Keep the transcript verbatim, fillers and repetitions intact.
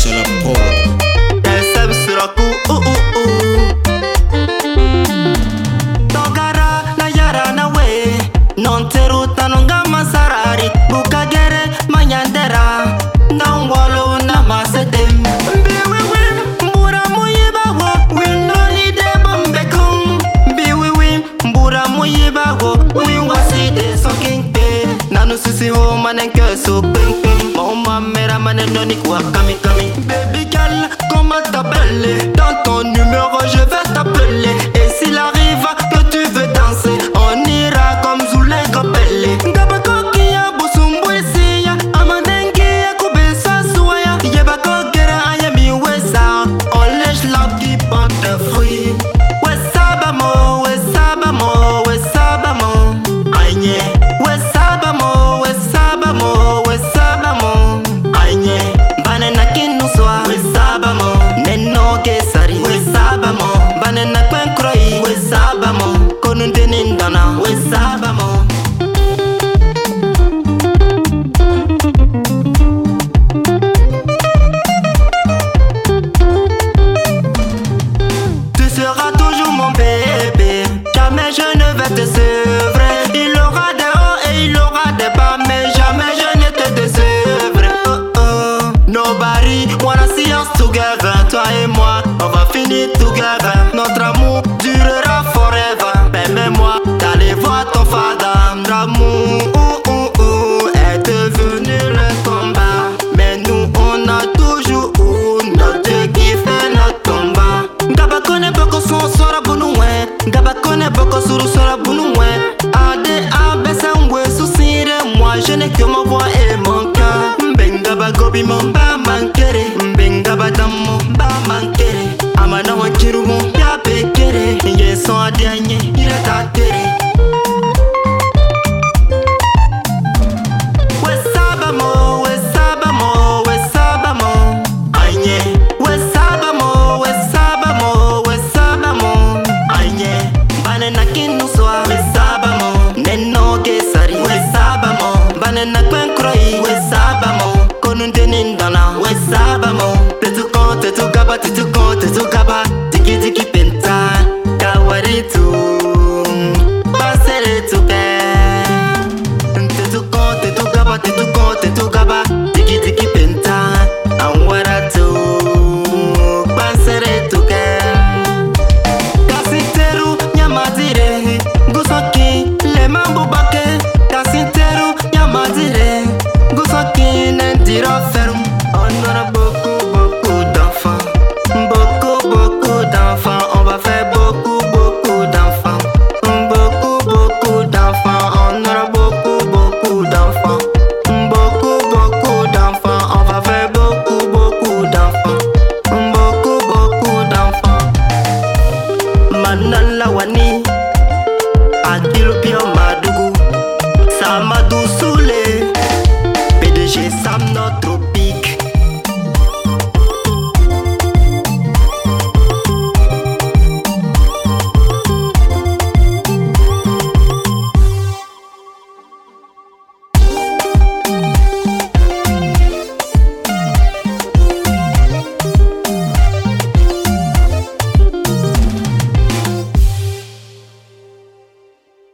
Cache la prod. S M Suraku, ouh ouh ouh. Togara na yara na we, non teru tanonga masarari, bukagere manyandera, ngangwalo na masedem. Biwiwi, mbura muyibago, winoni de bombekum. Biwiwi, mbura muyibago, winwasi de soking pe. Nanu susi ho manenke so ping ping. Mauma mera manenoni kwa kami kami. Baby girl, comment t'appeler? Dans ton numéro je vais t'appeler. Et s'il arrive que tu veux danser, on ira comme Zoulé Kopele. Ngabako kia busumbu isiya, amadengi ya kubisa suaya. Yebako gera ayami wesa, on lèche la qui porte fruit. Wesabamo, wesabamo, wesabamo. Aïe, wesabamo, wesabamo, wesabamo. Aïe, banana kinuswa, wesabamo. Neno kesari, wesabamo. Banana kwenkroi, wesabamo. Konundenindana, wesabamo. Tu seras toujours mon bébé, jamais je ne vais te sevrer. Il aura des hauts et il aura des bas, mais jamais je ne te décevrai. Oh oh, nobody wanna see us together. Toi et moi, on va finir together. Notre amour durera forever. Permets-moi d'aller voir ton fada. Notre amour ouh, ouh, ouh, est devenu le combat. Mais nous on a toujours eu notre kiff et notre combat. Ngabakone boko son sora bunoué. Ngabakone boko suru sora bunoué. Ade abesa ngwe susire. Moi je n'ai que ma voix et mon cœur. Mbengaba gobi mon ba mankere. Mbengaba damo ba mankere. Amana wakirumu ya bekere. Yeson adianye ire tatere. Wesabamo, wesabamo, wesabamo. Aïe, wesabamo, wesabamo, wesabamo. Aïe, banana kinuswa, wesabamo. Neno kesari, wesabamo. Banana kwenkroi, wesabamo. Konundenindana, wesabamo. Tetu kon, tetu gaba, tetu kon, tetu gaba. Tiki tiki penta, kawaritu. Pasere tuke. Tetu kon, tetu gaba, tetu kon, tetu gaba. Tiki tiki penta, anwaratu. Pasere tuke. Kasiteru nyamadire, gusoki le mambo bake. Kasiteru nyamadire, gusoki nendiro